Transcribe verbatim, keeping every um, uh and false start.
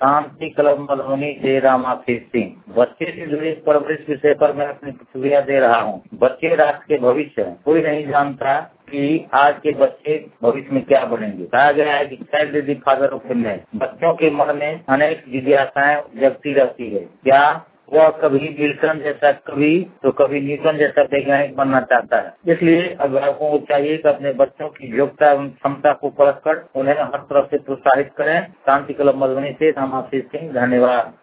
शांति club Madhubani से रामाशीष सिंह। बच्चे से जुड़े परवरिश विषय पर मैं अपनी प्रतिक्रिया दे रहा हूँ। बच्चे राष्ट्र के भविष्य हैं। कोई नहीं जानता कि आज के बच्चे भविष्य में क्या बनेंगे। कहा गया है कि child is the father of nation. बच्चों के मन में अनेक जिज्ञासाएं जगती रहती है। क्या वह कभी विल्सन जैसा, कभी तो कभी न्यूटन जैसा वैज्ञानिक बनना चाहता है। इसलिए अभिभावकों को चाहिए कि अपने बच्चों की योग्यता एवं क्षमता को परख कर उन्हें हर तरफ से प्रोत्साहित करें। शांति क्लब मधुबनी से रामाशीष सिंह, धन्यवाद।